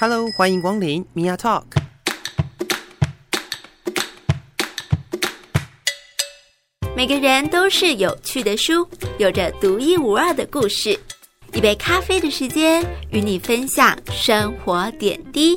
Hello， 欢迎光临 Mia Talk。 每个人都是有趣的书，有着独一无二的故事。一杯咖啡的时间，与你分享生活点滴。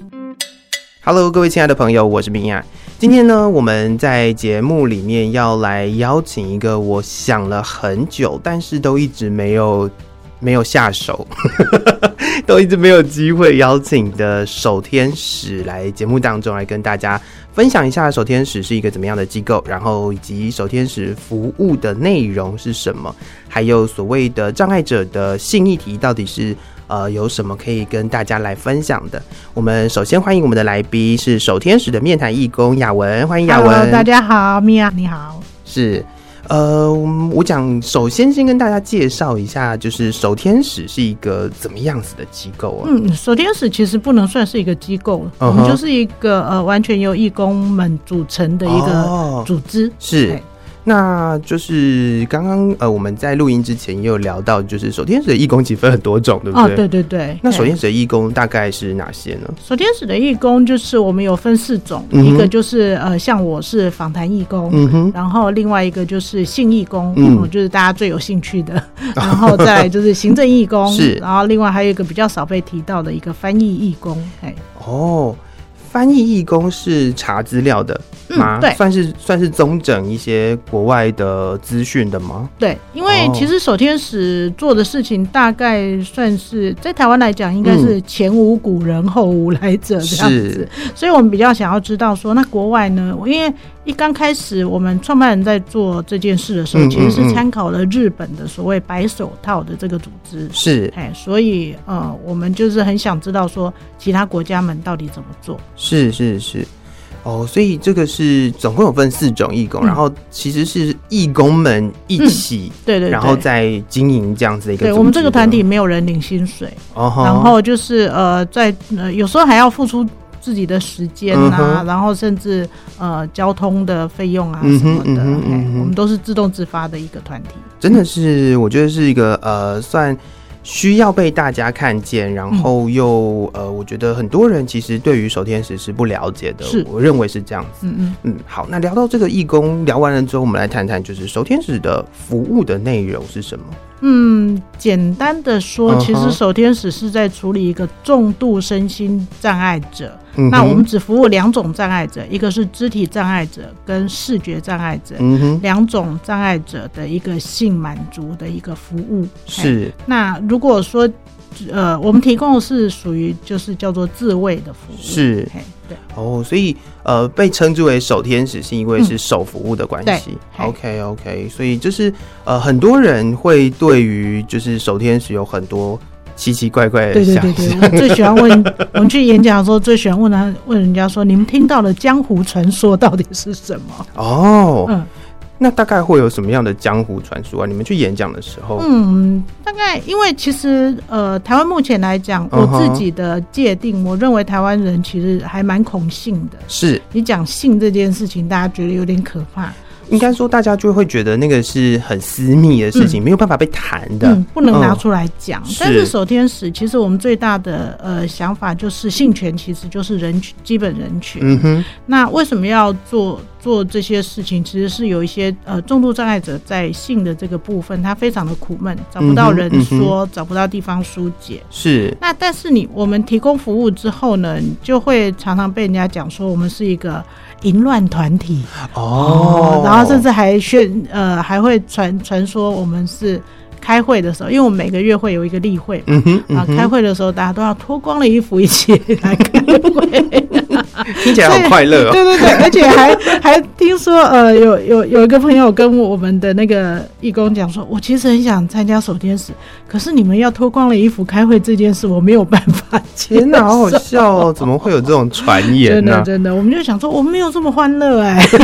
Hello， 各位亲爱的朋友，我是Mia。今天呢，我们在节目里面要来邀请一个我想了很久，但是都一直没有下手都一直没有机会邀请的守天使来节目当中来跟大家分享一下守天使是一个怎么样的机构，然后以及守天使服务的内容是什么，还有所谓的障碍者的性议题到底是有什么可以跟大家来分享的。我们首先欢迎我们的来宾是守天使的面谈义工雅文，欢迎雅文。 Hello， 大家好，米娅你好。 是我首先跟大家介绍一下，就是守天使是一个怎么样子的机构啊？ 守天使其实不能算是一个机构，我们就是一个完全由义工们组成的一个组织。 是。那就是刚刚我们在录音之前也有聊到，就是守天使的义工其实分很多种，对不对？ 对对对。 那守天使的义工大概是哪些呢？ 守天使的义工就是我们有分4种，一个就是像我是访谈义工，然后另外一个就是性义工，就是大家最有兴趣的，然后再来就是行政义工，是，然后另外还有一个比较少被提到的一个翻译义工。 翻译义工是查资料的吗？对，算是综整一些国外的资讯的吗？ 对，因为其实守天使做的事情大概算是在台湾来讲，应该是前无古人后无来者这样子，所以我们比较想要知道说，那国外呢？因为一刚开始我们创办人在做这件事的时候，其实是参考了日本的所谓白手套的这个组织，是，所以我们就是很想知道说其他国家们到底怎么做。 是所以这个是总共有分4种义工，然后其实是义工们一起，对，然后再经营这样子的一个组织。 对，我们这个团体没有人领薪水，然后就是在有时候还要付出自己的时间啊，然后甚至交通的费用啊什么的，我们都是自动自发的一个团体。真的是， 我觉得是一个算需要被大家看见，然后又我觉得很多人其实对于守天使是不了解的，我认为是这样子。好，那聊到这个义工聊完了之后，我们来谈谈就是守天使的服务的内容是什么。 简单的说，其实守天使是在处理一个重度身心障碍者。那我们只服务2种障碍者，一个是肢体障碍者跟视觉障碍者，2种障碍者的一个性满足的一个服务。是。那如果说我们提供的是属于就是叫做自慰的服务。是。对。 所以被称之为守天使是因为是守服务的关系。OK， 所以就是很多人会对于就是守天使有很多奇奇怪怪的想象。 对，我最喜欢问我们去演讲的时候，最喜欢问人家说，你们听到的江湖传说到底是什么？ 那大概会有什么样的江湖传说啊？你们去演讲的时候， 大概因为其实台湾目前来讲，我自己的界定，我认为台湾人其实还蛮恐性的。是，你讲性这件事情，大家觉得有点可怕。 应该说，大家就会觉得那个是很私密的事情，没有办法被谈的， 不能拿出来讲。但是守天使，其实我们最大的想法就是性权其实就是基本人权。那为什么要做这些事情？其实是有一些重度障碍者在性的这个部分，他非常的苦闷，找不到人说，找不到地方疏解。是。那但是我们提供服务之后呢，你就会常常被人家讲说，我们是一个淫乱团体然后甚至还会传说我们是开会的时候，因为我们每个月会有一个例会嘛，开会的时候大家都要脱光了衣服一起来开会听起来好快乐。 对，而且还听说有一个朋友跟我们的那个义工讲说，我其实很想参加守天使，可是你们要脱光了衣服开会这件事我没有办法接受。 天哪，好好笑哦！怎么会有这种传言呢？ 真的，我们就想说我们没有这么欢乐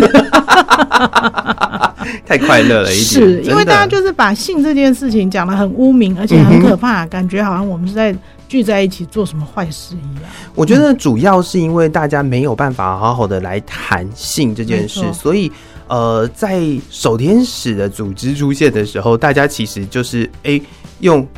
太快乐了一点。 是因为大家就是把性这件事情讲得很污名，而且很可怕，感觉好像我们是在聚在一起做什么坏事一样。 我觉得主要是因为大家没有办法好好的来谈性这件事，所以在守天使的组织出现的时候，大家其实就是用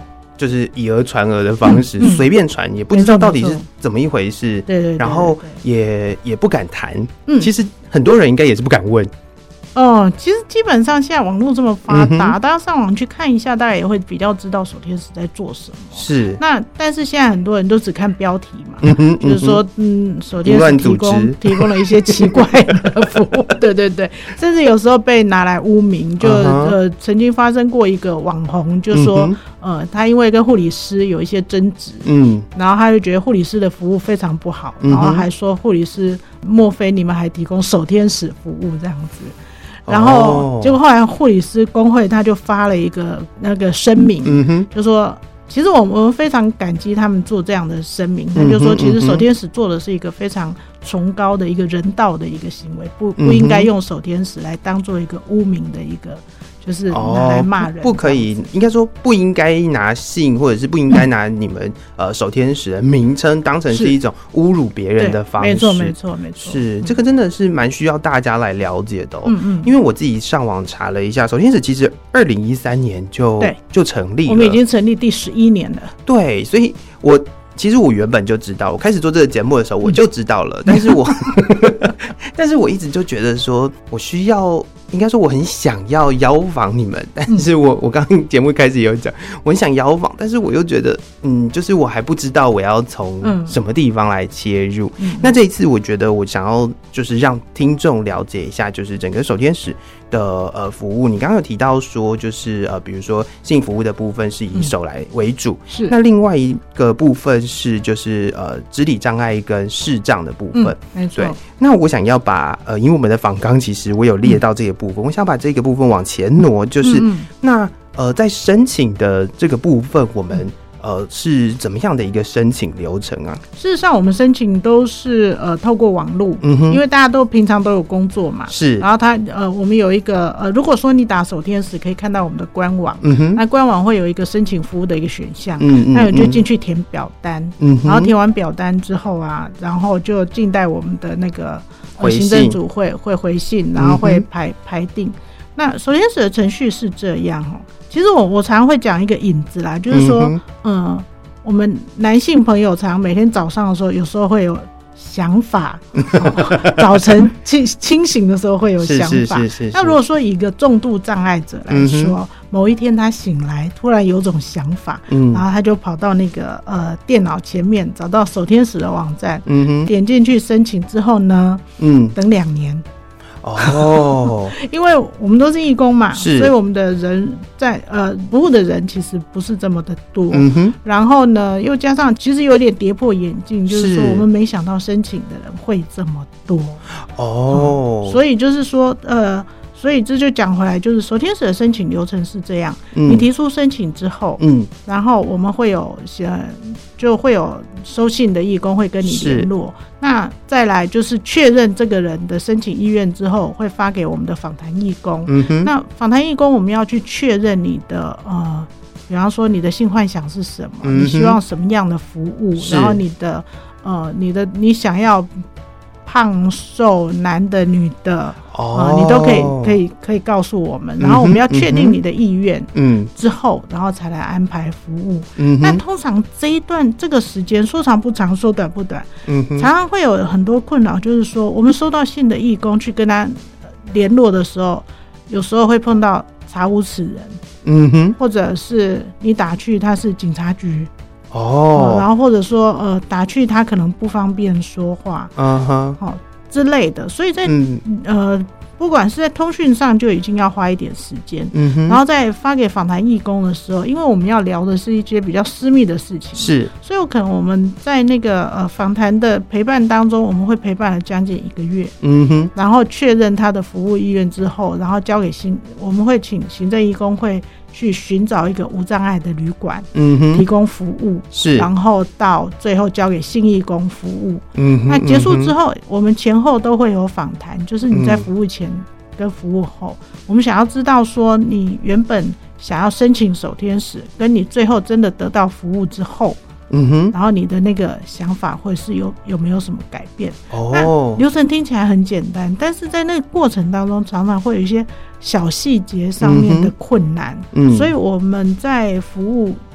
就是以讹传讹的方式随便传，也不知道到底是怎么一回事， 对， 然后也不敢谈，其实很多人应该也是不敢问。 其实基本上现在网络这么发达，大家上网去看一下，大家也会比较知道守天使在做什么。 是， 那但是现在很多人都只看标题嘛，就是说，守天使提供了一些奇怪的服务，对，甚至有时候被拿来污名，就曾经发生过一个网红，就说，他因为跟护理师有一些争执，然后他就觉得护理师的服务非常不好，然后还说护理师，莫非你们还提供守天使服务这样子？然后结果后来护理师工会他就发了一个那个声明，就说其实我们非常感激他们做这样的声明，他就说其实守天使做的是一个非常崇高的一个人道的一个行为，不应该用守天使来当做一个污名的一个，就是拿来骂人， 不可以，应该说不应该拿姓，或者是不应该拿你们守天使的名称当成是一种侮辱别人的方式。 没错， 是这个真的是蛮需要大家来了解的因为我自己上网查了一下，守天使其实2013年就成立了， 我们已经成立第11年了。对， 所以其实我原本就知道，我开始做这个节目的时候我就知道了，但是我一直就觉得说我需要，应该说我很想要邀访你们，但是我刚刚节目开始也有讲，我很想邀访，但是我又觉得就是我还不知道我要从什么地方来切入。那这一次我觉得我想要就是让听众了解一下，就是整个守天使的服务。你刚刚有提到说就是比如说性服务的部分是以手来为主， 是那另外一个部分是就是肢体障碍跟视障的部分， 没错。 对，那我想要把因为我们的访纲其实我有列到这个部分，我想把这个部分往前挪，就是那在申请的这个部分，我们是怎么样的一个申请流程啊？ 事实上我们申请都是透过网路，因为大家都平常都有工作嘛， 是。 然后我们有一个如果说你打守天使可以看到我们的官网，那官网会有一个申请服务的一个选项，那你就进去填表单，然后填完表单之后啊，然后就静待我们的那个行政组会回信，然后会排定。那守天使的程序是这样其实我常常会讲一个引子啦，就是说我们男性朋友常每天早上的时候有时候会有想法早晨清醒的时候会有想法，是。那如果说以一个重度障碍者来说，某一天他醒来突然有种想法，然后他就跑到那个电脑前面找到守天使的网站，点进去申请之后呢，等2年。因为我们都是义工嘛，所以我们的人在服务的人其实不是这么的多，然后呢又加上其实有点跌破眼镜，就是说我们没想到申请的人会这么多所以就是说所以这就讲回来，就是守天使的申请流程是这样，你提出申请之后，然后我们会有就会有收信的义工会跟你联络，那再来就是确认这个人的申请意愿之后，会发给我们的访谈义工，那访谈义工我们要去确认你的比方说你的性幻想是什么，你希望什么样的服务，然后你想要胖瘦男的女的你都可以告诉我们，然后我们要确定你的意愿之后，然后才来安排服务。但通常这个时间说长不长说短不短，常常会有很多困扰，就是说我们收到信的义工去跟他联络的时候，有时候会碰到查无此人，或者是你打去他是警察局然后或者说打去他可能不方便说话之类的，所以在不管是在通讯上就已经要花一点时间，然后在发给访谈义工的时候，因为我们要聊的是一些比较私密的事情，是，所以有可能我们在那个访谈的陪伴当中，我们会陪伴了将近1个月，然后确认他的服务意愿之后，然后交给我们会请行政义工会去寻找一个无障碍的旅馆，提供服务，是，然后到最后交给性义工服务，那结束之后，我们前后都会有访谈，就是你在服务前跟服务后，我们想要知道说你原本想要申请守天使，跟你最后真的得到服务之后，然后你的那个想法或者是有没有什么改变？那流程听起来很简单，但是在那个过程当中，常常会有一些小细节上面的困难，所以我们在服务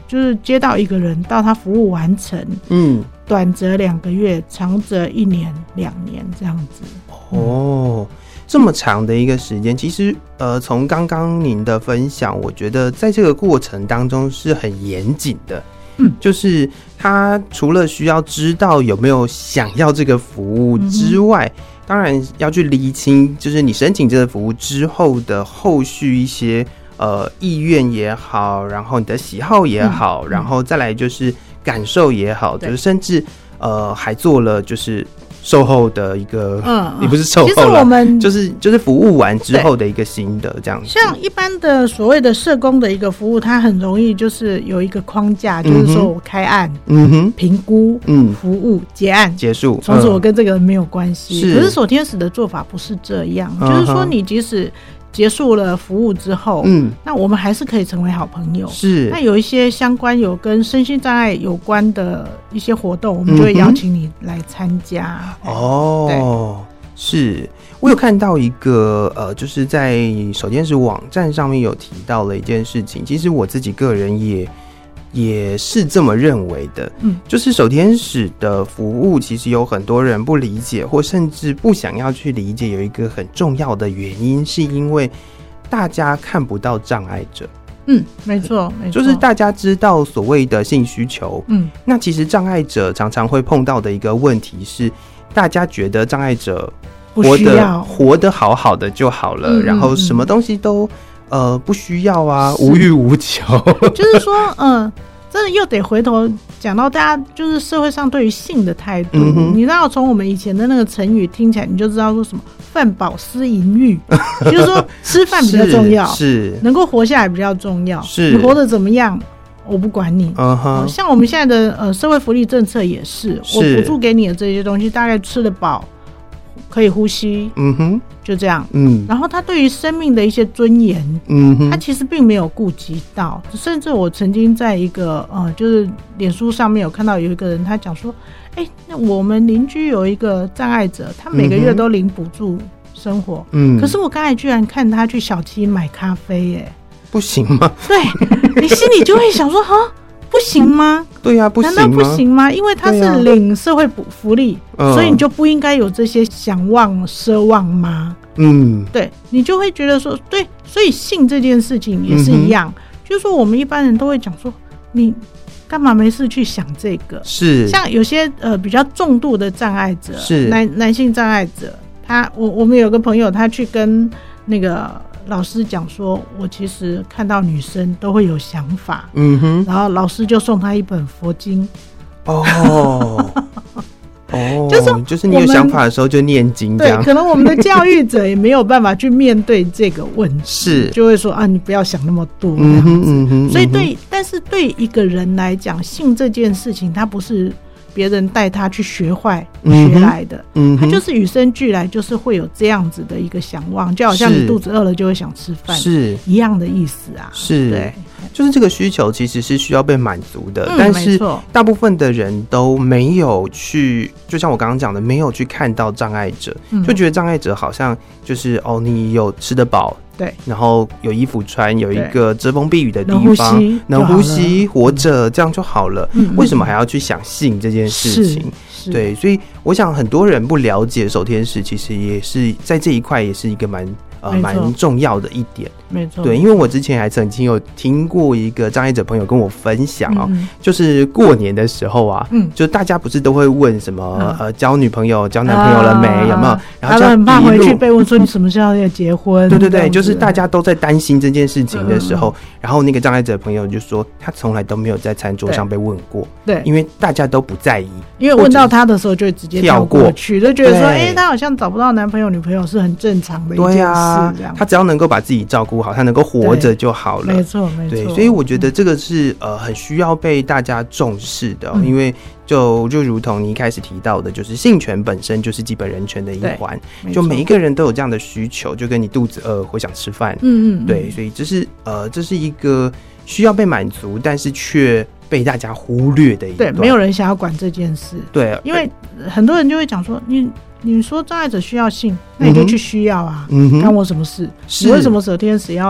就是接到一个人到他服务完成，短则2个月，长则1年、2年这样子。 这么长的一个时间，其实从刚刚您的分享，我觉得在这个过程当中是很严谨的。就是他除了需要知道有没有想要这个服务之外，当然要去厘清，就是你申请这个服务之后的后续一些意愿也好，然后你的喜好也好，然后再来就是感受也好，就是甚至还做了就是售后的一个，也不是售后啦，其实我们就是服务完之后的一个心得这样子。 像一般的所谓的社工的一个服务，它很容易就是有一个框架，就是说我开案、评估、服务、结案、 结束， 从此我跟这个人没有关系。可是守天使的做法不是这样，就是说你即使结束了服务之后，那我们还是可以成为好朋友。是，那有一些相关有跟身心障碍有关的一些活动，我们就会邀请你来参加。 是我有看到一个就是在守天使网站上面有提到了一件事情，其实我自己个人也是这么认为的，就是守天使的服务其实有很多人不理解，或甚至不想要去理解，有一个很重要的原因是因为大家看不到障碍者。 没错， 就是大家知道所谓的性需求，那其实障碍者常常会碰到的一个问题是，大家觉得障碍者活得好好的就好了，然后什么东西都不需要啊，无欲无求。 就是说，真的又得回头讲到大家就是社会上对于性的态度。你知道，从我们以前的那个成语听起来，你就知道说什么“饭饱思淫欲”，就是说吃饭比较重要，是能够活下来比较重要。是你活得怎么样，我不管你。像我们现在的社会福利政策也是，我补助给你的这些东西，大概吃得饱，可以呼吸，就这样。然后他对于生命的一些尊严，他其实并没有顾及到。甚至我曾经在一个就是脸书上面有看到有一个人，他讲说，那我们邻居有一个障碍者，他每个月都领补助生活，可是我刚才居然看他去小七买咖啡， 不行吗？ 对，你心里就会想说，不行吗？ 对啊，不行吗？ 难道不行吗？因为他是领社会福利，所以你就不应该有这些想望奢望吗？对，你就会觉得说，对，所以性这件事情也是一样，就是说我们一般人都会讲说，你干嘛没事去想这个？是像有些比较重度的障碍者，是男性障碍者，我们有个朋友，他去跟那个老师讲说，我其实看到女生都会有想法，然后老师就送他一本佛经。 就是你有想法的时候就念经这样。 对，可能我们的教育者也没有办法去面对这个问题，是就会说你不要想那么多这样子。所以但是对一个人来讲，性这件事情，它不是别人带他去学来的，他就是与生俱来，就是会有这样子的一个想望，就好像你肚子饿了就会想吃饭，是一样的意思啊。 是，对，就是这个需求其实是需要被满足的，但是大部分的人都没有去，就像我刚刚讲的，没有去看到障碍者，就觉得障碍者好像就是你有吃得饱，对，然后有衣服穿，有一个遮风避雨的地方，能呼吸活着，这样就好了。为什么还要去想性这件事情？对，所以我想很多人不了解守天使，其实也是在这一块也是一个蛮重要的一点。没错，对，因为我之前还曾经有听过一个障碍者朋友跟我分享就是过年的时候就大家不是都会问什么交女朋友交男朋友了没，有没有，然后就很怕回去被问说你什么时候要结婚。 对对对，就是大家都在担心这件事情的时候，然后那个障碍者朋友就说他从来都没有在餐桌上被问过，对，因为大家都不在意， 因为问到他的时候就会直接跳过去，就觉得说他好像找不到男朋友女朋友是很正常的一件事，这样他只要能够把自己照顾好，他能够活着就好了。 没错没错。 对，所以我觉得这个是很需要被大家重视的，因为就如同你一开始提到的，就是性权本身就是基本人权的一环，就每一个人都有这样的需求，就跟你肚子饿会想吃饭，对，所以这是一个需要被满足，但是却被大家忽略的一段。 对，没有人想要管这件事。对，因为很多人就会讲说，你说障碍者需要性，那你就去需要啊，干我什么事？你为什么守天使要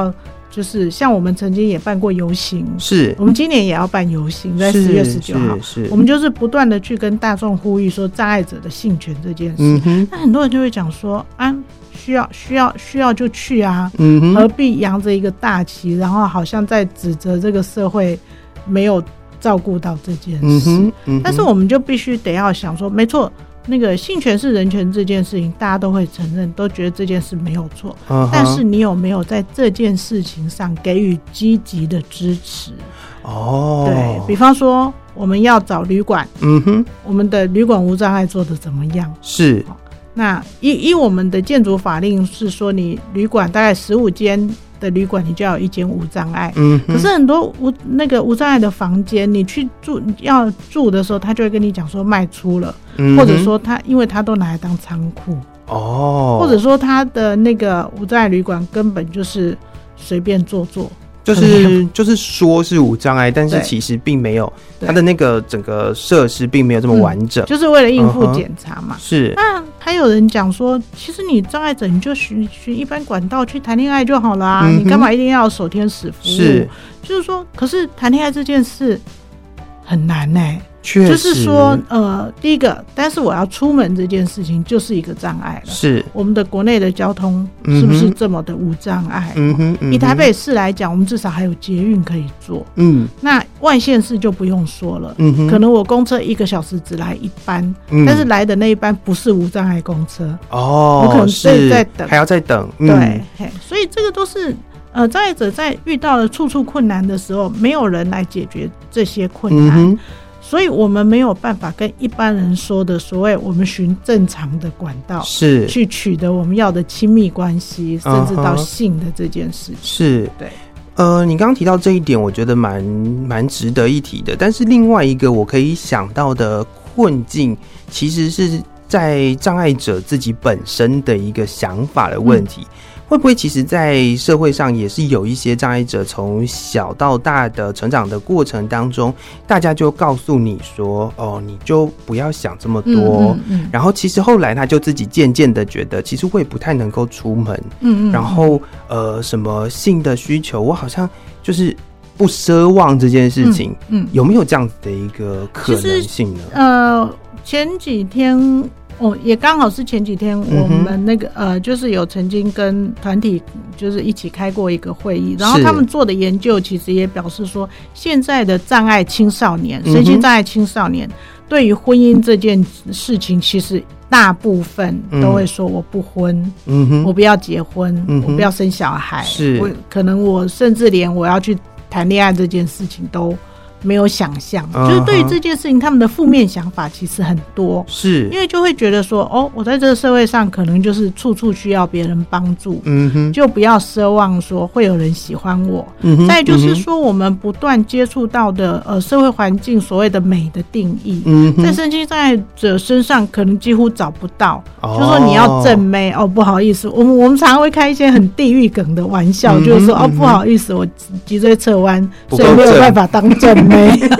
就是像我们曾经也办过游行， 是我们今年也要办游行，在10月19号，我们就是不断的去跟大众呼吁说障碍者的性权这件事。那很多人就会讲说啊，需要就去啊，何必扬着一个大旗，然后好像在指责这个社会没有照顾到这件事。但是我们就必须得要想说，没错，那个性权是人权这件事情，大家都会承认，都觉得这件事没有错。但是你有没有在这件事情上给予积极的支持？对，比方说我们要找旅馆，我们的旅馆无障碍做得怎么样？是。那依我们的建筑法令是说，你旅馆大概15间的旅馆，你就要有1间无障碍。可是很多无障碍的房间，你去要住的时候，他就会跟你讲说卖出了，或者说因为他都拿来当仓库，或者说他的那个无障碍旅馆根本就是随便做。 就是说是无障碍，但是其实并没有，它的那个整个设施并没有这么完整， 就是为了应付检查嘛。 是。 那还有人讲说，其实你障碍者你就循一般管道去谈恋爱就好了啊，你干嘛一定要守天使服务？是，就是说，可是谈恋爱这件事很难欸。就是说第一个，但是我要出门这件事情就是一个障碍了。是，我们的国内的交通是不是这么的无障碍？以台北市来讲，我们至少还有捷运可以坐。那外县市就不用说了。可能我公车1个小时只来1班，但是来的那一班不是无障碍公车。我可能在等， 还要再等。 对，所以这个都是障碍者在遇到了处处困难的时候，没有人来解决这些困难。所以我们没有办法跟一般人说的所谓我们循正常的管道是去取得我们要的亲密关系，甚至到性的这件事情。是，对。 你刚刚提到这一点，我觉得蛮值得一提的。但是另外一个我可以想到的困境，其实是在障碍者自己本身的一个想法的问题。会不会其实在社会上也是有一些障碍者从小到大的成长的过程当中，大家就告诉你说你就不要想这么多，然后其实后来他就自己渐渐的觉得其实我也不太能够出门，然后什么性的需求我好像就是不奢望这件事情，有没有这样子的一个可能性呢？ 前几天也刚好是前几天我们那个就是有曾经跟团体就是一起开过一个会议，然后他们做的研究其实也表示说，现在的障碍青少年，身心障碍青少年对于婚姻这件事情，其实大部分都会说我不婚，我不要结婚，我不要生小孩，可能我甚至连我要去谈恋爱这件事情都没有想象，就是对于这件事情他们的负面想法其实很多，是因为就会觉得说我在这个社会上可能就是处处需要别人帮助，就不要奢望说会有人喜欢我，再就是说我们不断接触到的社会环境所谓的美的定义，在身心障碍者身上可能几乎找不到，就说你要正妹不好意思，我们常常会开一些很地狱梗的玩笑，就是说不好意思，我脊椎侧弯，所以没有办法当正妹。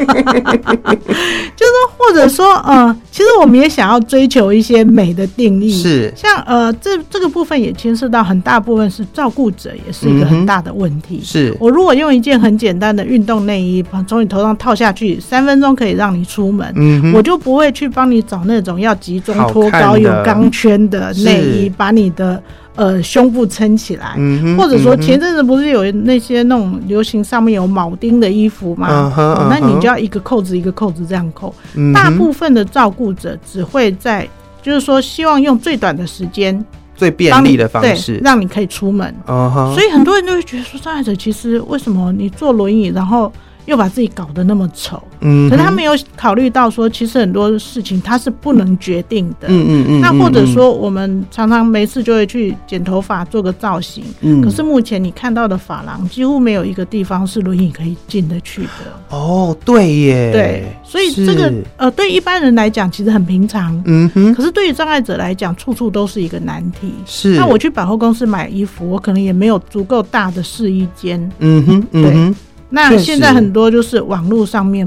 就是或者说其实我们也想要追求一些美的定义，是像这个部分也牵涉到很大部分是照顾者，也是一个很大的问题。是我如果用一件很简单的运动内衣从你头上套下去，3分钟可以让你出门，我就不会去帮你找那种要集中托高有钢圈的内衣，把你的胸部撑起来，或者说前阵子不是有那些那种流行上面有铆钉的衣服吗？那你就要一个扣子一个扣子这样扣。大部分的照顾者只会在就是说希望用最短的时间最便利的方式让你可以出门，所以很多人都会觉得说障碍者其实为什么你坐轮椅然后又把自己搞得那么丑，可是他没有考虑到说其实很多事情他是不能决定的，那或者说我们常常没事就会去剪头发做个造型，可是目前你看到的发廊几乎没有一个地方是轮椅可以进得去的。 对耶， 对，所以这个对一般人来讲其实很平常，可是对于障碍者来讲处处都是一个难题。是，那我去百货公司买衣服，我可能也没有足够大的试衣间，对，那现在很多就是网络上面买，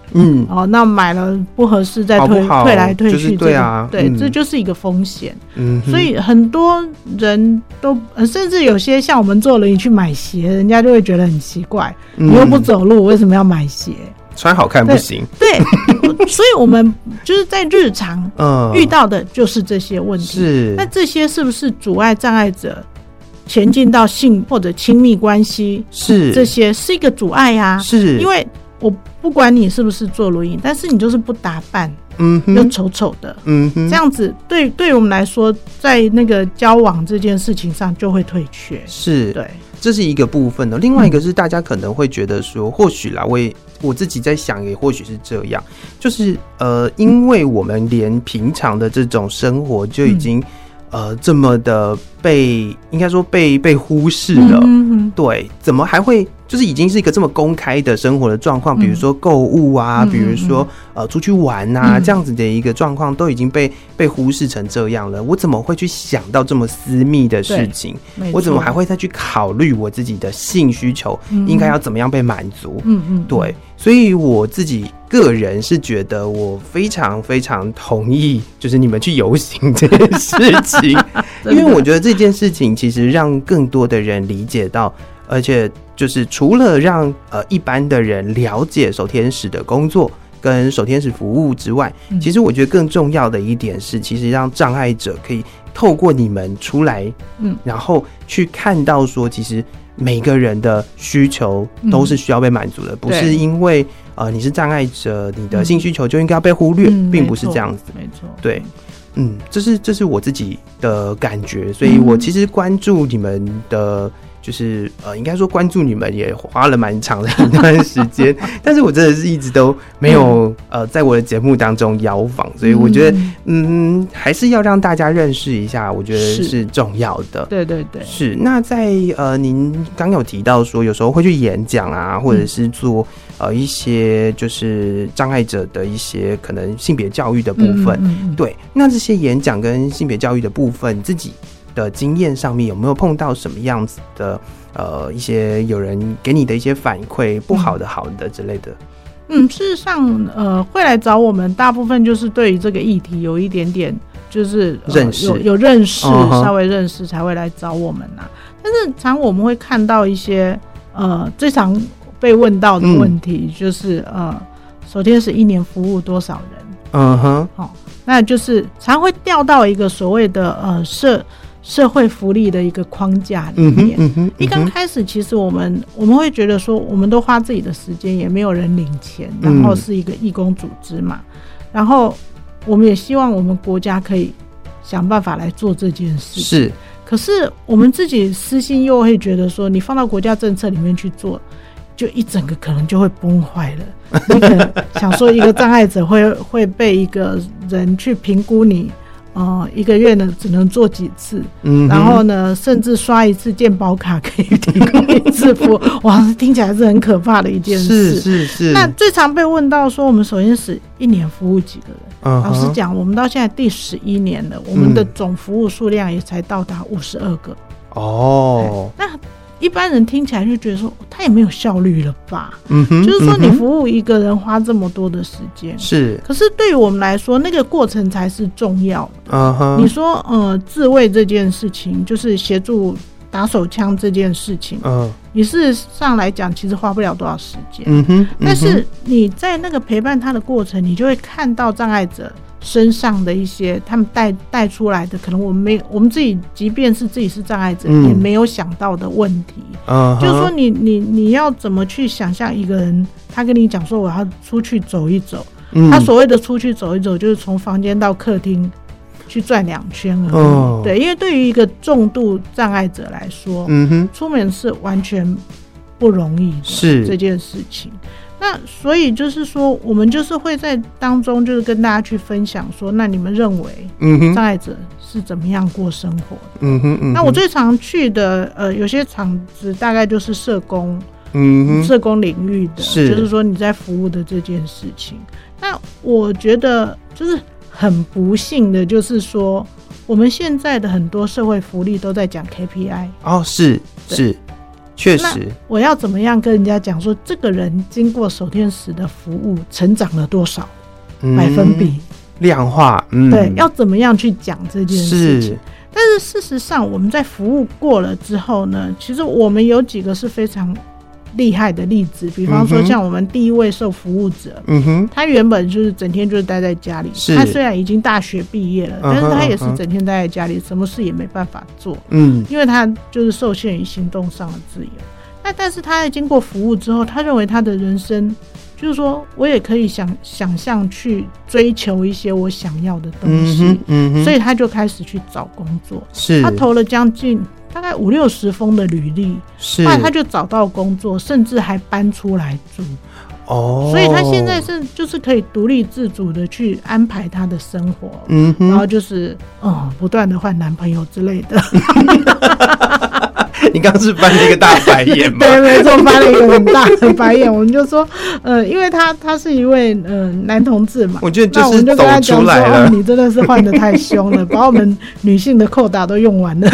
那买了不合适再退来退去， 对啊， 对，这就是一个风险。所以很多人都甚至有些像我们做了，你去买鞋，人家就会觉得很奇怪，你又不走路，为什么要买鞋？ 穿好看不行。 对，所以我们就是在日常遇到的就是这些问题。是，那这些是不是阻碍障碍者前进到性或者亲密关系？是，这些是一个阻碍啊。是，因为我不管你是不是坐轮椅，但是你就是不打扮，又丑丑的，这样子对我们来说，在那个交往这件事情上就会退却。是，对， 这是一个部分的。另外一个是大家可能会觉得说，或许啦，我自己在想，也或许是这样，就是因为我们连平常的这种生活就已经这么的应该说被忽视了，对，怎么还会就是已经是一个这么公开的生活的状况，比如说购物啊，比如说出去玩啊，这样子的一个状况都已经被忽视成这样了，我怎么会去想到这么私密的事情？我怎么还会再去考虑我自己的性需求应该要怎么样被满足？对，所以我自己个人是觉得我非常非常同意，就是你们去游行这件事情，因为我觉得这件事情其实让更多的人理解到，而且就是除了让一般的人了解手天使的工作跟手天使服务之外，其实我觉得更重要的一点是，其实让障碍者可以透过你们出来，然后去看到说，其实每个人的需求都是需要被满足的，不是因为你是障碍者，你的性需求就应该要被忽略，并不是这样子。没错，对。这是我自己的感觉，所以我其实关注你们的，就是应该说关注你们也花了蛮长的一段时间，但是我真的是一直都没有在我的节目当中邀访，所以我觉得还是要让大家认识一下，我觉得是重要的。对对对，是。那在您刚有提到说有时候会去演讲啊，或者是做一些就是障碍者的一些可能性别教育的部分，对，那这些演讲跟性别教育的部分，自己的经验上面有没有碰到什么样子的一些有人给你的一些反馈，不好的、好的之类的？ 事实上，会来找我们，大部分就是对于这个议题有一点点就是认识，有认识，稍微认识才会来找我们啊。但是常我们会看到一些最常被问到的问题，就是手天使一年服务多少人？那就是常会掉到一个所谓的社会福利的一个框架里面。一刚开始，其实我们会觉得说，我们都花自己的时间，也没有人领钱，然后是一个义工组织嘛，然后我们也希望我们国家可以想办法来做这件事。是，可是我们自己私心又会觉得说，你放到国家政策里面去做，就一整个可能就会崩坏了。你可能想说，一个障碍者会被一个人去评估你。一个月呢只能做几次，然后呢甚至刷一次健保卡可以提供一次服务，哇，听起来是很可怕的一件事。是。那最常被问到说，我们首先是一年服务几个人？老实讲，我们到现在第11年了，我们的总服务数量也才到达52个。那一般人听起来就觉得说，他也没有效率了吧？就是说你服务一个人花这么多的时间，是。可是对于我们来说，那个过程才是重要的。你说自卫这件事情，就是协助打手枪这件事情，你事实上来讲，其实花不了多少时间。但是你在那个陪伴他的过程，你就会看到障碍者身上的一些他们带出来的，可能我们自己即便是自己是障碍者，也没有想到的问题。就是说你要怎么去想象一个人，他跟你讲说我要出去走一走，他所谓的出去走一走，就是从房间到客厅去转2圈而已。对，因为对于一个重度障碍者来说，出门是完全不容易的这件事情。那所以就是说，我们就是会在当中就是跟大家去分享说，那你们认为障碍者是怎么样过生活的？那我最常去的有些场子大概就是社工领域的，就是说你在服务的这件事情。那我觉得就是很不幸的，就是说我们现在的很多社会福利都在讲 KPI。 确实， 我要怎么样跟人家讲说这个人经过守天使的服务成长了多少百分比？ 量化， 对，要怎么样去讲这件事情？但是事实上，我们在服务过了之后呢，其实我们有几个是非常厉害的例子，比方说像我们第一位受服务者，他原本就是整天就是待在家里，他虽然已经大学毕业了，但是他也是整天待在家里，什么事也没办法做，因为他就是受限于行动上的自由。但是他在经过服务之后，他认为他的人生就是说我也可以想象去追求一些我想要的东西，所以他就开始去找工作，他投了将近大概50-60封的履历，后来他就找到工作，甚至还搬出来住。所以他现在就是可以独立自主的去安排他的生活，然后就是不断的换男朋友之类的。 你刚刚是翻了一个大白眼吗？ 对，没错，翻了一个很大的白眼。我们就说，因为他是一位男同志嘛， 我觉得就是走出来了。 你真的是换得太凶了，把我们女性的扣打都用完了。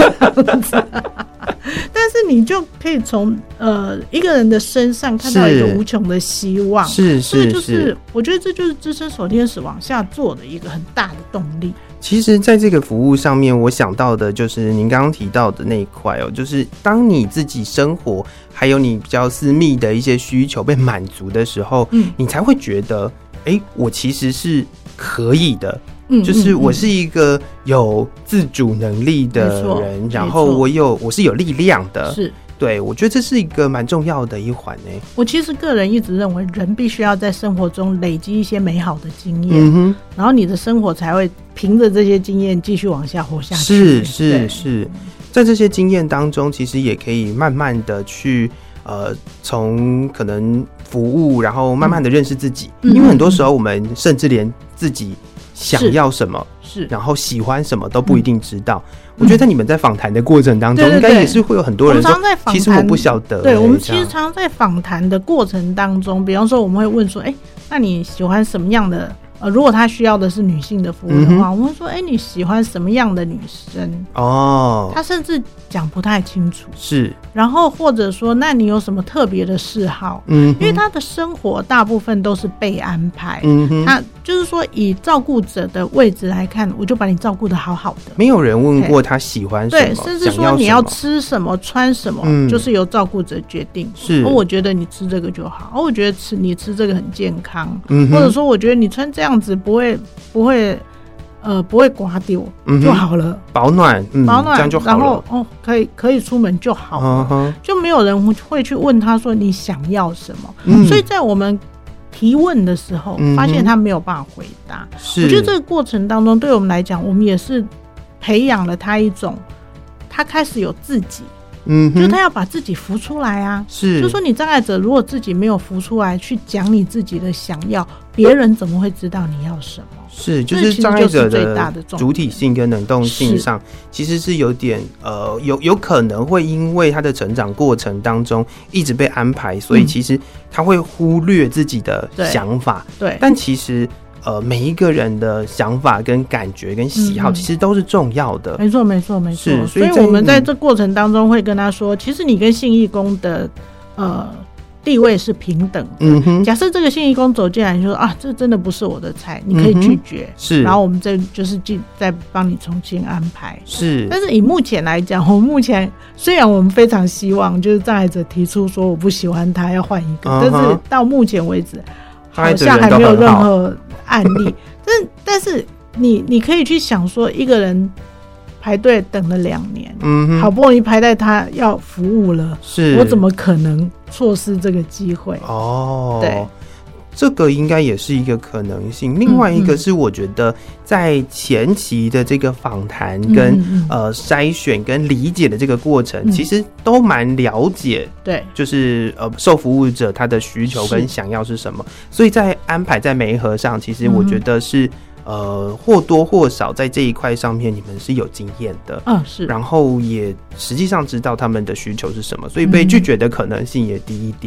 但是你就可以从一个人的身上看到一个无穷的希望，就是我觉得这就是资深守天使往下做的一个很大的动力。 其实在这个服务上面，我想到的就是您刚刚提到的那一块就是当你自己生活还有你比较私密的一些需求被满足的时候，你才会觉得我其实是可以的，就是我是一个有自主能力的人，然后我是有力量的，对，我觉得这是一个蛮重要的一环呢。 我其实个人一直认为，人必须要在生活中累积一些美好的经验，然后你的生活才会凭着这些经验继续往下活下去。 是，在这些经验当中，其实也可以慢慢的去从可能服务，然后慢慢的认识自己，因为很多时候我们甚至连自己想要什么，然后喜欢什么都不一定知道。我觉得在你们在访谈的过程当中，应该也是会有很多人说，其实我不晓得。 对，我们其实常在访谈的过程当中，比方说我们会问说，那你喜欢什么样的？如果他需要的是女性的服务的话，我们会说，你喜欢什么样的女生？他甚至讲不太清楚。然后或者说，那你有什么特别的嗜好？因为他的生活大部分都是被安排。他就是说，以照顾者的位置来看，我就把你照顾得好好的。 没有人问过他喜欢什么， 对，甚至说你要吃什么、穿什么，就是由照顾者决定。我觉得你吃这个就好，我觉得你吃这个很健康，或者说我觉得你穿这样子不会刮丢就好了， 保暖这样就好了， 然后可以出门就好了，就没有人会去问他说你想要什么。所以在我们提问的时候，发现他没有办法回答。我觉得这个过程当中，对我们来讲，我们也是培养了他一种，他开始有自己。就是他要把自己浮出来啊，就是说你障碍者如果自己没有浮出来去讲你自己的想要，别人怎么会知道你要什么？ 就是障碍者的主体性跟能动性上，其实是有点有可能会因为他的成长过程当中一直被安排，所以其实他会忽略自己的想法。对，但其实每一个人的想法跟感觉跟喜好其实都是重要的。没错所以我们在这过程当中会跟他说，其实你跟性义工的地位是平等的。假设这个性义工走进来说这真的不是我的菜，你可以拒绝，然后我们就是再帮你重新安排。但是以目前来讲，我们目前虽然我们非常希望就是障碍者提出说我不喜欢他要换一个，但是到目前为止好像还没有任何案例。但是你可以去想说，一个人排队等了2年，好不容易排在他要服务了，我怎么可能错失这个机会？对，这个应该也是一个可能性。另外一个是我觉得在前期的这个访谈跟筛选跟理解的这个过程，其实都蛮了解，对，就是受服务者他的需求跟想要是什么，所以在安排在媒合上，其实我觉得是或多或少在这一块上面你们是有经验的，然后也实际上知道他们的需求是什么，所以被拒绝的可能性也低一点。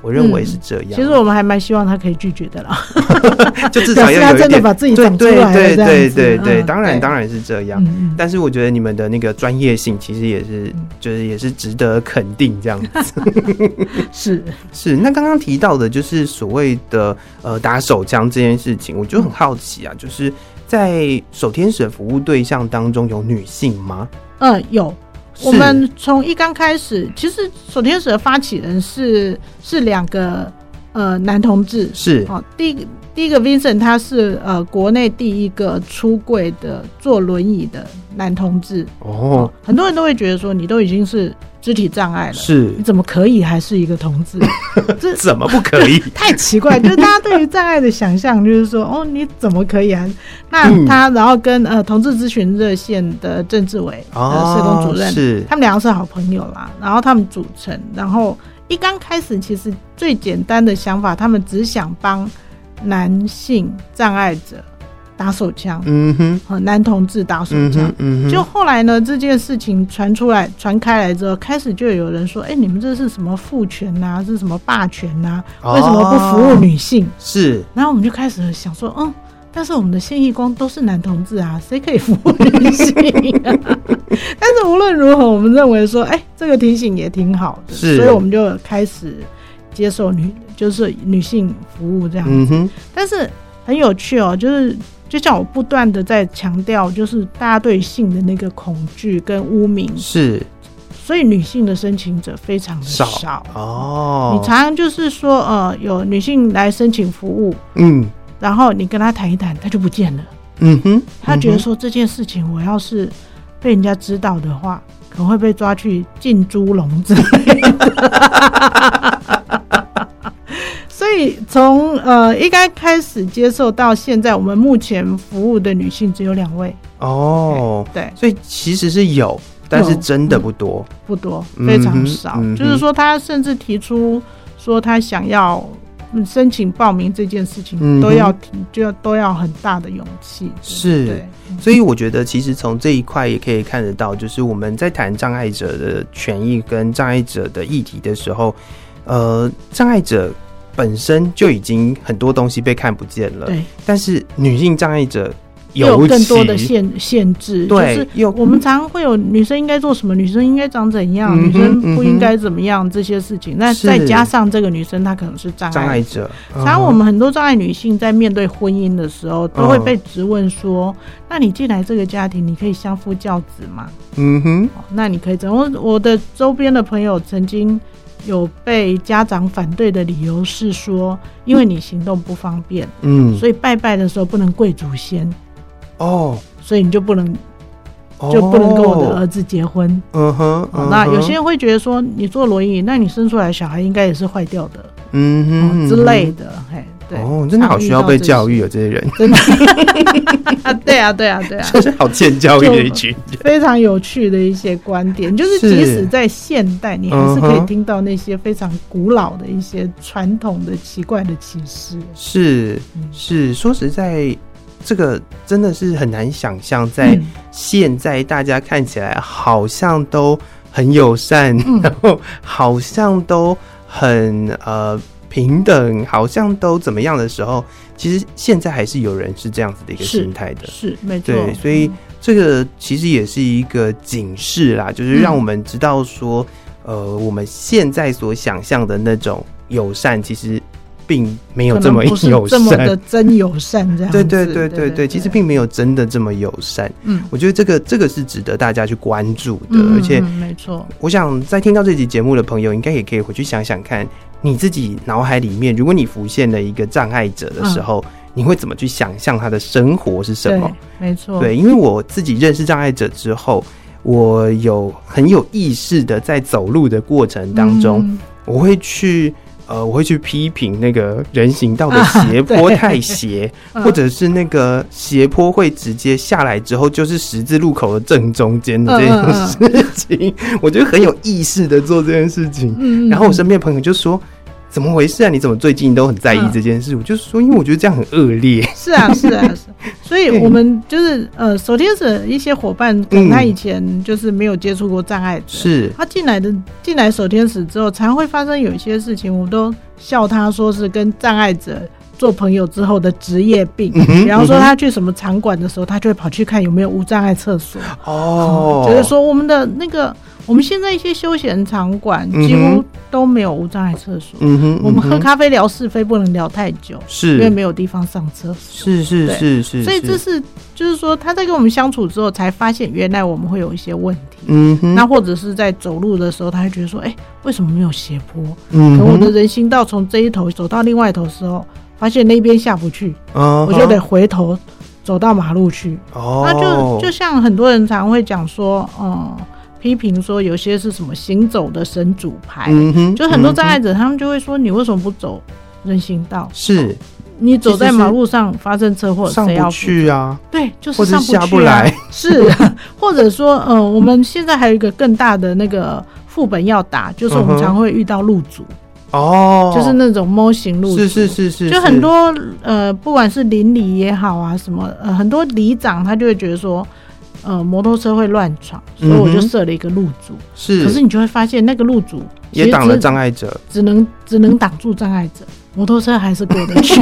我认为是这样。 其实我们还蛮希望他可以拒绝的啦， 就至少要有一点， 他真的把自己长出来了， 对，当然是这样。但是我觉得你们的那个专业性其实也是，就是也是值得肯定这样子。是。那刚刚提到的就是所谓的打手枪这件事情，我就很好奇啊，就是在手天使的服务对象当中有女性吗？ 有。我们从一刚开始，其实手天使的发起人是2个男同志， 是第一个 Vincent 他是国内第一个出柜的坐轮椅的男同志。很多人都会觉得说你都已经是肢体障碍了，是你怎么可以还是一个同志？这怎么不可以？ 太奇怪，就是大家对于障碍的想象就是说你怎么可以啊？那他然后跟同志咨询热线的郑志伟社工主任，是他们2个是好朋友啦，然后他们组成，然后一刚开始其实最简单的想法，他们只想帮男性障碍者打手枪，男同志打手枪，就后来呢，这件事情传开来之后，开始就有人说，你们这是什么父权啊，是什么霸权啊？为什么不服务女性？ 是， 然后我们就开始想说，但是我们的现役工都是男同志啊，谁可以服务女性啊？但是无论如何，我们认为说，这个提醒也挺好的，所以我们就开始接受就是女性服务这样子。但是很有趣就像我不断的在强调，就是大家对性的那个恐惧跟污名，是，所以女性的申请者非常的少你常常就是说有女性来申请服务，然后你跟她谈一谈，她就不见了。她觉得说这件事情我要是被人家知道的话，可能会被抓去进猪笼之类的。所以从一开始接受到现在，我们目前服务的女性只有2位。对， 所以其实是有，但是真的不多， 不多，非常少。就是说，她甚至提出说她想要申请报名这件事情，都要很大的勇气。 是，所以我觉得其实从这一块也可以看得到，就是我们在谈障碍者的权益跟障碍者的议题的时候，障碍者本身就已经很多东西被看不见了，对。但是女性障碍者有更多的限制，对，就是我们常会有女生应该做什么，女生应该长怎样，女生不应该怎么样这些事情。那再加上这个女生她可能是障碍者，常我们很多障碍女性在面对婚姻的时候，都会被质问说：那你进来这个家庭，你可以相夫教子吗？那你可以怎么？我的周边的朋友曾经有被家长反对的理由是说，因为你行动不方便，所以拜拜的时候不能跪祖先，所以你就不能跟我的儿子结婚。那有些人会觉得说，你坐轮椅，那你生出来的小孩应该也是坏掉的，之类的。对， 真的好需要被教育这些人， 真的。对啊， 真是好欠教育的一群人。 非常有趣的一些观点，就是即使在现代，你还是可以听到那些非常古老的一些传统的奇怪的歧视。 是，说实在，这个真的是很难想象，在现在大家看起来好像都很友善，然后好像都很平等，好像都怎么样的时候，其实现在还是有人是这样子的一个心态的， 是没错。 对，所以这个其实也是一个警示啦，就是让我们知道说，我们现在所想象的那种友善，其实并没有这么友善， 不是这么的真友善这样子。 对，其实并没有真的这么友善。我觉得这个是值得大家去关注的，而且没错。 我想在听到这集节目的朋友，应该也可以回去想想看，你自己脑海里面，如果你浮现了一个障碍者的时候，你会怎么去想象他的生活是什么？ 没错。 对，因为我自己认识障碍者之后，我很有意识的在走路的过程当中，我会去批评那个人行道的斜坡太斜，或者是那个斜坡会直接下来之后就是十字路口的正中间的这件事情，我觉得很有意识的做这件事情。然后我身边的朋友就说：“ 怎么回事啊？你怎么最近都很在意这件事？我就说，因为我觉得这样很恶劣。 是啊，所以我们就是守天使一些伙伴，可能他以前就是没有接触过障碍者， 是他进来守天使之后，常会发生有一些事情，我都笑他说是跟障碍者做朋友之后的职业病。比方说他去什么场馆的时候，他就会跑去看有没有无障碍厕所。就是说我们的那个。我们现在一些休闲场馆几乎都没有无障碍厕所。我们喝咖啡聊是非不能聊太久，是因为没有地方上厕所。是，所以这是就是说他在跟我们相处之后，才发现原来我们会有一些问题。那或者是在走路的时候，他会觉得说，为什么没有斜坡？可我的人行道从这一头走到另外一头的时候，发现那边下不去，我就得回头走到马路去。那就像很多人常会讲说，批评说有些是什么行走的神主牌，就很多障碍者他们就会说，你为什么不走人行道？是你走在马路上发生车祸， 上不去啊？ 对，就是上不去或者下不来。 是，或者说我们现在还有一个更大的那个副本要打，就是我们常会遇到路阻。就是那种摸行路，是，就很多不管是邻里也好啊，什么很多里长他就会觉得说。摩托车会乱闯，所以我就设了一个路阻。可是你就会发现那个路阻也挡了障碍者， 只能挡住障碍者，摩托车还是过得去。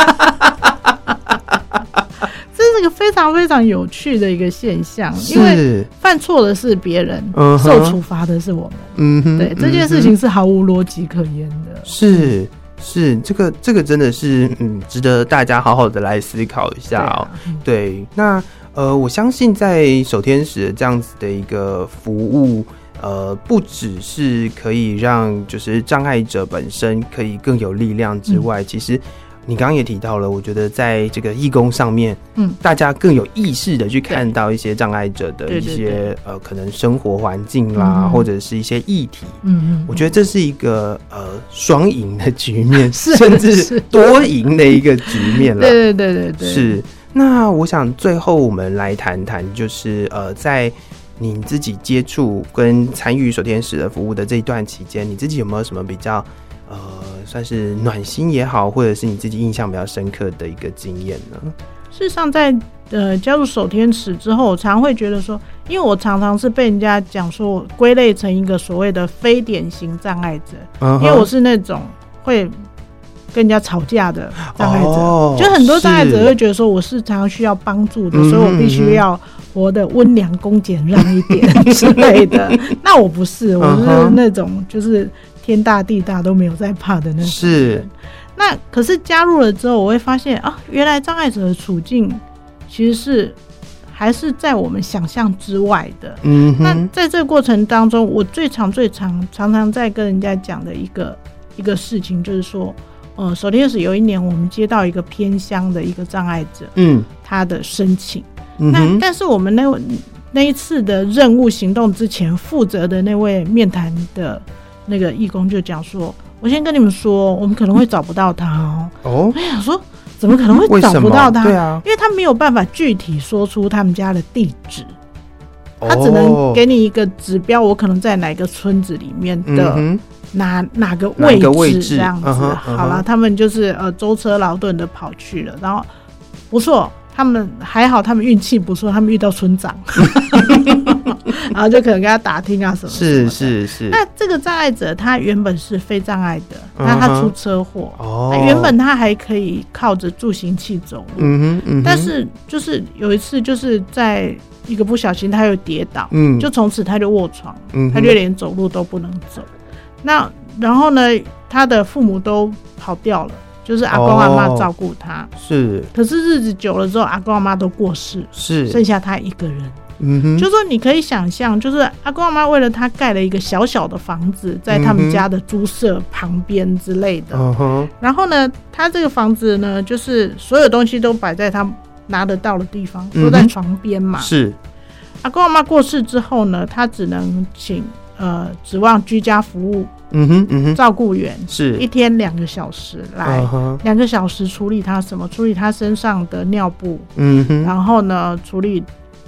这是个非常非常有趣的一个现象，因为犯错的是别人，受处罚的是我们。对，这件事情是毫无逻辑可言的。 是，这个真的是值得大家好好的来思考一下哦。对，那。我相信在守天使这样子的一个服务，不只是可以让就是障碍者本身可以更有力量之外，其实你刚刚也提到了，我觉得在这个义工上面，大家更有意识的去看到一些障碍者的一些可能生活环境啦，或者是一些议题。我觉得这是一个双赢的局面，甚至多赢的一个局面了。 对， 是。那我想最后我们来谈谈，就是在你自己接触跟参与守天使的服务的这一段期间，你自己有没有什么比较算是暖心也好，或者是你自己印象比较深刻的一个经验呢？ 事实上在加入守天使之后，我常会觉得说，因为我常常是被人家讲说我归类成一个所谓的非典型障碍者，因为我是那种会跟人家吵架的障碍者，就很多障碍者会觉得说我是常常需要帮助的，所以我必须要活得温良恭俭让一点之类的。那我不是，我是那种就是天大地大都没有在怕的那种人。是。那可是加入了之后，我会发现原来障碍者的处境其实是还是在我们想象之外的。那在这个过程当中，我最常在跟人家讲的一个事情就是说。守天使有一年我们接到一个偏乡的一个障碍者，他的申请，但是我们那一次的任务行动之前，负责的那位面谈的那个义工就讲说，我先跟你们说，我们可能会找不到他我想说怎么可能会找不到他？对啊，因为他没有办法具体说出他们家的地址，他只能给你一个指标，我可能在哪个村子里面的哪个位置这样子。好了，他们就是舟车劳顿的跑去了，然后不错，他们还好，他们运气不错，他们遇到村长，然后就可能跟他打听啊什么什么的。是。那这个障碍者他原本是非障碍的，那他出车祸，原本他还可以靠着助行器走路，但是就是有一次就是在一个不小心他又跌倒，就从此他就卧床，他就连走路都不能走。那然后呢，他的父母都跑掉了，就是阿公阿嬷照顾他。是。可是日子久了之后，阿公阿嬷都过世，是剩下他一个人。就说你可以想象，就是阿公阿嬷为了他盖了一个小小的房子，在他们家的猪舍旁边之类的。然后呢，他这个房子呢，就是所有东西都摆在他拿得到的地方，都在床边嘛。是。阿公阿嬷过世之后呢，他只能请指望居家服务照顾员，是一天2个小时来，2个小时处理他什么？处理他身上的尿布，然后呢，处理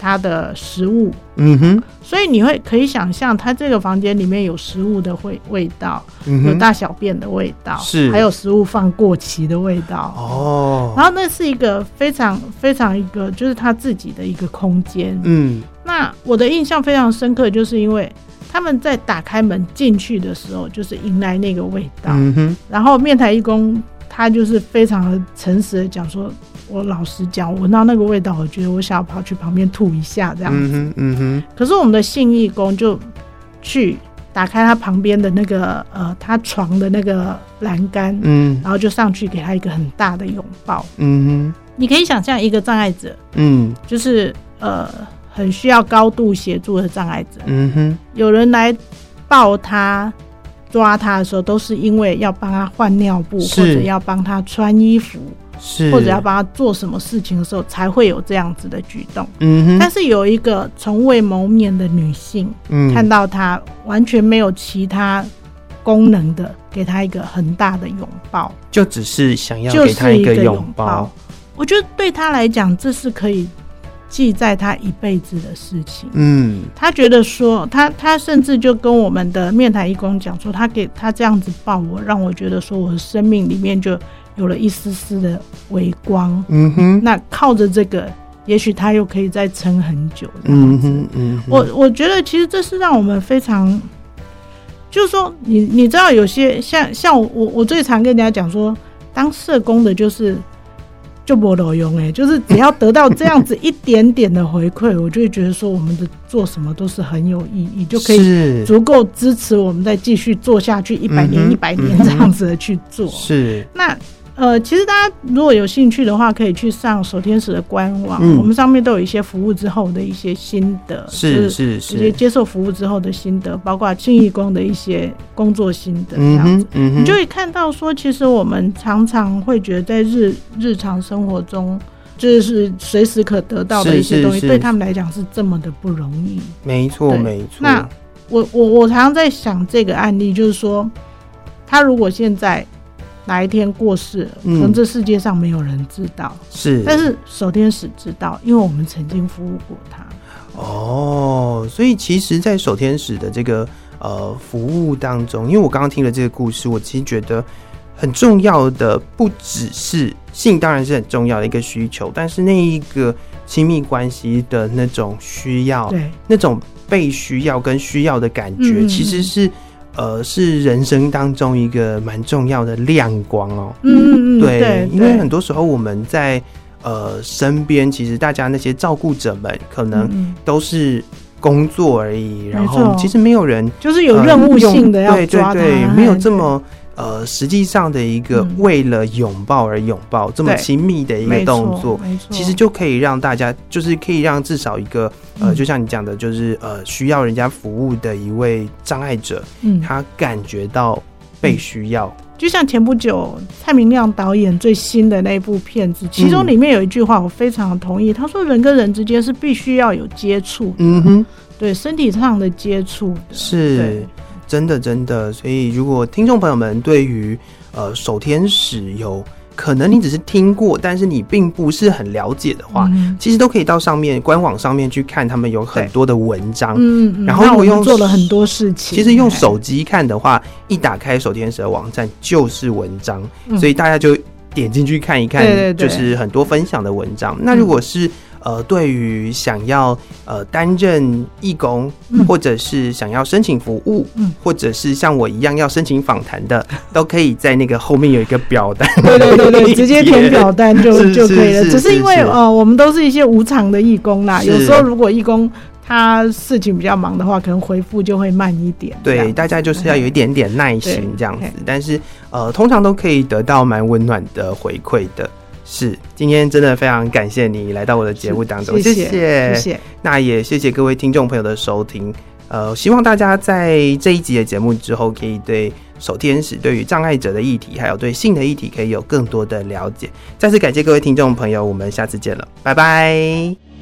他的食物，所以你可以想象他这个房间里面有食物的味道，有大小便的味道，是还有食物放过期的味道然后那是一个非常非常一个就是他自己的一个空间。那我的印象非常深刻，就是因为他们在打开门进去的时候就是迎来那个味道，然后面台义工他就是非常的诚实的讲说，我老实讲，我闻到那个味道，我觉得我想要跑去旁边吐一下这样子。可是我们的信义工就去打开他旁边的那个他床的那个栏杆，然后就上去给他一个很大的拥抱。你可以想象一个障碍者，就是很需要高度协助的障碍者，有人来抱他抓他的时候，都是因为要帮他换尿布，或者要帮他穿衣服，或者要帮他做什么事情的时候，才会有这样子的举动。但是有一个从未谋面的女性，看到他完全没有其他功能的，给他一个很大的拥抱， 就只是想要给他一个拥抱。 我觉得对他来讲，这是可以记在他一辈子的事情。他觉得说他甚至就跟我们的面台义工讲说，他这样子抱我，让我觉得说我的生命里面就有了一丝丝的微光。那靠着这个，也许他又可以再撑很久这样子。我觉得其实这是让我们非常，就是说你知道有些像我最常跟人家讲说，当社工的就没路用就是只要得到这样子一点点的回馈，我就会觉得说我们的做什么都是很有意义，就可以足够支持我们再继续做下去100年100年这样子的去做。 是那其实大家如果有兴趣的话，可以去上守天使的官网，我们上面都有一些服务之后的一些心得，是一些接受服务之后的心得，包括信义工的一些工作心得这样子。你就会看到说，其实我们常常会觉得在日常生活中，就是随时可得到的一些东西，对他们来讲是这么的不容易。 没错没错。 那我常常在想这个案例，就是说他如果现在哪一天过世了，可能这世界上没有人知道，但是守天使知道，因为我们曾经服务过他。 所以其实在守天使的这个服务当中，因为我刚刚听了这个故事，我其实觉得很重要的不只是性，当然是很重要的一个需求，但是那一个亲密关系的那种需要，那种被需要跟需要的感觉，其实是人生当中一个蛮重要的亮光对，因为很多时候我们在身边，其实大家那些照顾者们可能都是工作而已，然后其实没有人就是有任务性的要抓他，对，没有这么实际上的一个为了拥抱而拥抱这么亲密的一个动作，其实就可以让大家，就是可以让至少一个就像你讲的，就是需要人家服务的一位障碍者，他感觉到被需要。 就像前不久蔡明亮导演最新的那部片子，其中里面有一句话我非常同意，他说人跟人之间是必须要有接触的，对，身体上的接触的， 是真的。所以如果听众朋友们对于守天使有可能你只是听过，但是你并不是很了解的话，其实都可以到上面官网上面去看，他们有很多的文章，然后我做了很多事情。 其实用手机看的话，一打开守天使的网站就是文章，所以大家就点进去看一看，就是很多分享的文章。那如果是对于想要担任义工，或者是想要申请服务，或者是像我一样要申请访谈的，都可以在那个后面有一个表单， 对，直接填表单就可以了。只是因为我们都是一些无偿的义工啦，有时候如果义工他事情比较忙的话，可能回复就会慢一点。 对，大家就是要有一点点耐心这样子，但是通常都可以得到蛮温暖的回馈的。是，今天真的非常感谢你来到我的节目当中，谢谢。那也谢谢各位听众朋友的收听。希望大家在这一集的节目之后，可以对守天使、对于障碍者的议题，还有对性的议题，可以有更多的了解。再次感谢各位听众朋友，我们下次见了，拜拜。